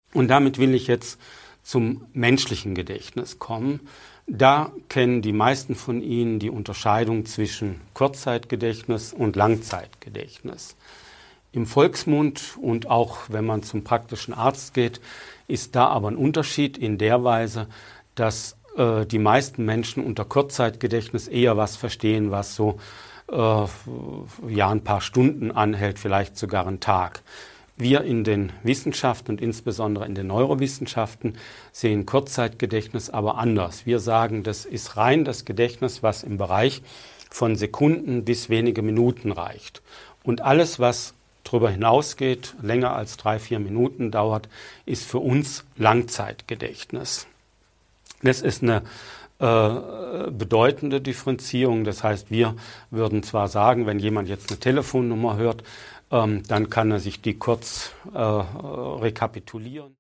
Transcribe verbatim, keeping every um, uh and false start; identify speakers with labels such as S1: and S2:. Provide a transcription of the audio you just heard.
S1: Und damit will ich jetzt zum menschlichen Gedächtnis kommen. Da kennen die meisten von Ihnen die Unterscheidung zwischen Kurzzeitgedächtnis und Langzeitgedächtnis. Im Volksmund und auch wenn man zum praktischen Arzt geht, ist da aber ein Unterschied in der Weise, dass äh, die meisten Menschen unter Kurzzeitgedächtnis eher was verstehen, was so äh, ja, ein paar Stunden anhält, vielleicht sogar einen Tag. Wir in den Wissenschaften und insbesondere in den Neurowissenschaften sehen Kurzzeitgedächtnis aber anders. Wir sagen, das ist rein das Gedächtnis, was im Bereich von Sekunden bis wenige Minuten reicht. Und alles, was darüber hinausgeht, länger als drei, vier Minuten dauert, ist für uns Langzeitgedächtnis. Das ist eine äh, bedeutende Differenzierung. Das heißt, wir würden zwar sagen, wenn jemand jetzt eine Telefonnummer hört, ähm, dann kann er sich die kurz äh, rekapitulieren.